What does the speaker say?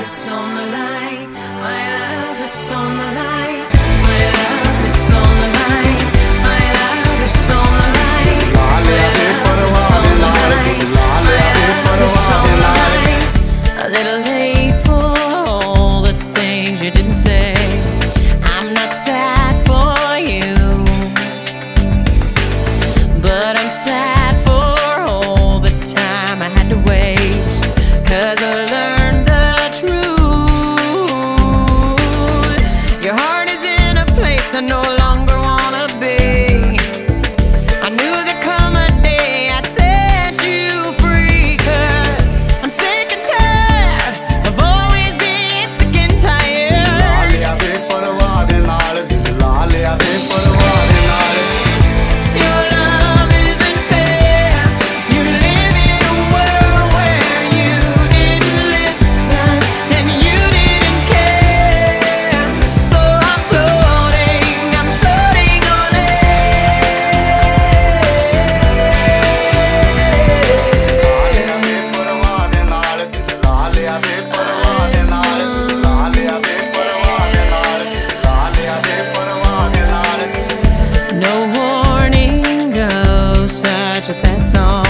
is on the line. My love is on the line. My love is on the line. My love is on the line. My love is on the line. My love is on the line. A little late for all the things you didn't say. I'm not sad for you, but I'm sad for all the time I had to waste. 'Cause I learned the truth. Your heart is in a place I no longer wanna be. I knew there'd come a day I'd set you free. 'Cause I'm sick and tired of always being sick and tired. Your love isn't fair. You live in a world where you didn't listen and you didn't care. So I'm floating on air. No warning goes, such a sad song.